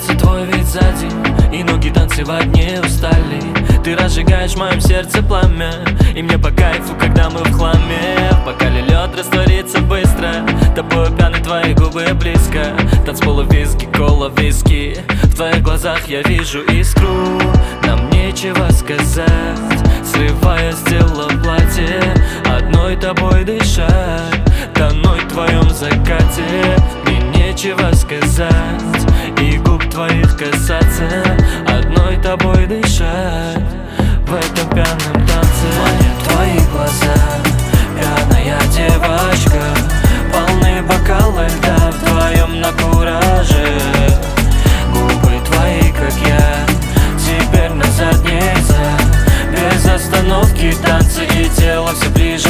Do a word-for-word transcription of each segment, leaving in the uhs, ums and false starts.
нравится твой вид за день, и ноги танцевать не устали. Ты разжигаешь в моем сердце пламя, и мне по кайфу, когда мы в хламе. В бокале лед растворится быстро, тобой пьяны твои губы близко. Танцполы, виски, кола, виски. В твоих глазах я вижу искру. Нам нечего сказать, срывая с тела платье, одной тобой дышать, тоной в твоем закате. Мне нечего сказать, и губ твоих касаться, одной тобой дышать в этом пьяном танце. Манят твои глаза, пьяная девочка, полны бокалы льда в твоем на кураже. Губы твои, как я, теперь на задний зад, без остановки танцы и тело все ближе.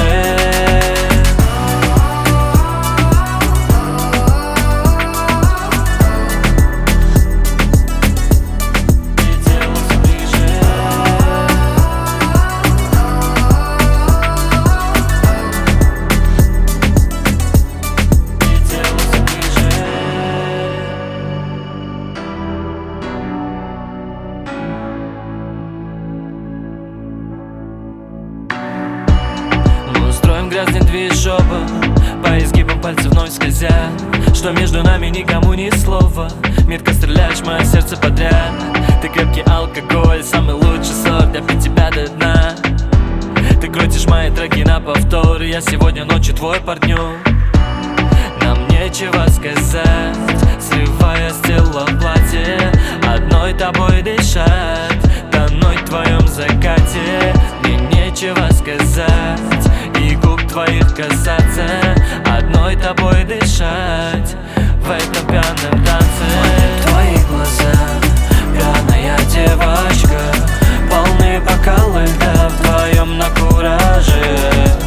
Грязнет движоба, по изгибам пальцев вновь скользят, что между нами никому ни слова. Метко стреляешь в мое сердце подряд. Ты крепкий алкоголь, самый лучший сорт, я пью тебя до дна. Ты крутишь мои треки на повтор, я сегодня ночью твой партнер. Нам нечего сказать, срывая с тела платье, одной тобой дышать, тоной в твоем закате. Мне нечего сказать, и губ твоих касаться, одной тобой дышать в этом пьяном танце. Твои глаза, пьяная девочка, полны бокалы льда в твоем на кураже.